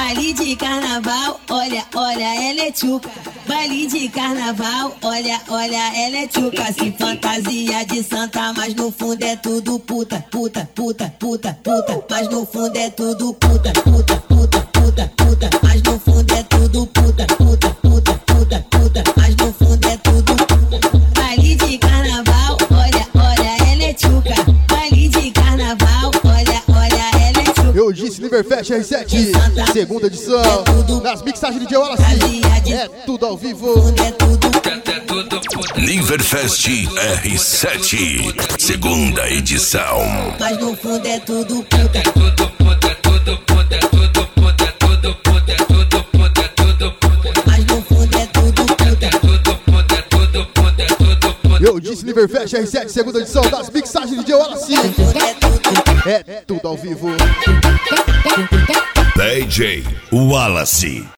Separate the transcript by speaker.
Speaker 1: Baile de carnaval, olha, olha, ela é tchuca. Baile de carnaval, olha, olha, ela é tchuca. Se fantasia de santa, mas no fundo é tudo puta, puta, puta, puta, puta. Mas no fundo é tudo puta, puta, puta, puta, puta. Mas no fundo é tudo puta, puta, puta, puta, puta. Mas no fundo é tudo puta. Baile de carnaval, olha, olha, ela é tchuca. Baile de carnaval, olha, olha, ela é tchuca.
Speaker 2: Eu disse Liverfest R7, segunda edição. Nas mixagens de DJ Wallace. É tudo ao vivo.
Speaker 3: Liverfest R7, segunda edição.
Speaker 1: Mas no fundo é tudo puta. Mas no fundo é tudo puta.
Speaker 2: Eu disse Liverfest R7, segunda edição. Das mixagens de DJ Wallace. É tudo ao vivo.
Speaker 3: DJ Wallace.